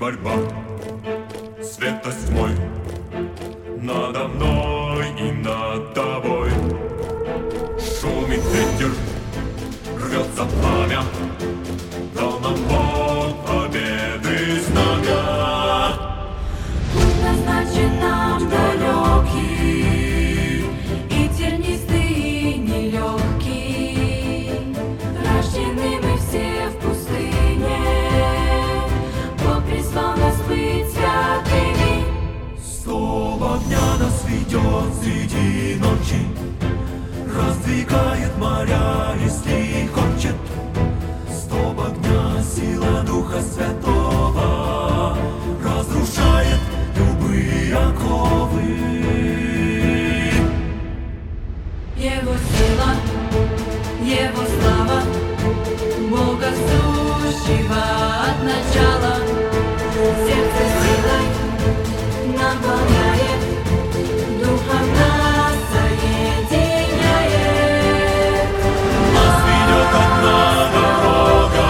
борьба, свет тьмой надо мной и над тобой. Шумит ветер, рвется пламя, дал нам Бог победы знамя. Путь назначен нам далекий, и тернистый, и нелегкий. Рождены мы все в пустыне, Бог призвал нас быть святыми. Стол огня нас ведет среди ночи, раздвигает моря, если хочет. Столб огня, сила Духа Святого, разрушает любые оковы. Его сила, Его слава, Бога сущего от начала. Сердце силой наполняет, Духом нас соединяет. Нас ведет одна дорога,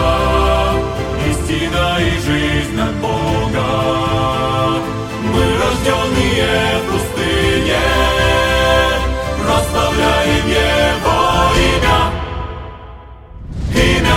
истина и жизнь от Бога. Мы рожденные в пустыне, прославляем Его имя. Имя.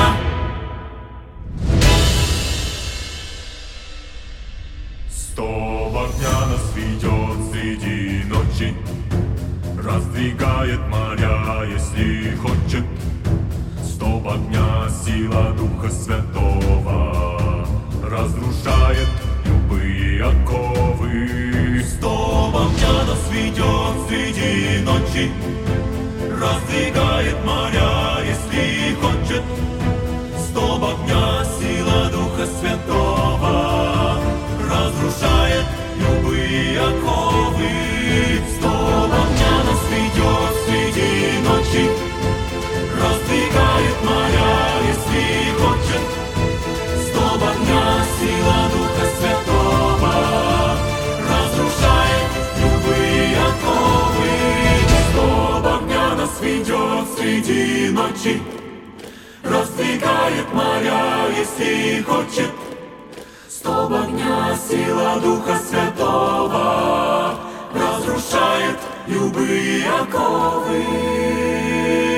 Столб огня нас ведет среди ночи, раздвигает моря, если хочет. Столб огня, сила Духа Святого, разрушает любые оковы. Столб огня нас ведет среди ночи, раздвигает моря, если хочет. Столб огня, сила Духа Святого, разрушает любые оковы. Столб огня нас ведет среди ночи, раздвигает моря, если хочет. Столб огня, сила Духа Святого, разрушает любые оковы. Столб огня нас ведет среди ночи, раздвигает моря, если хочет. Столб огня, сила Духа Святого, разрушает любые оковы.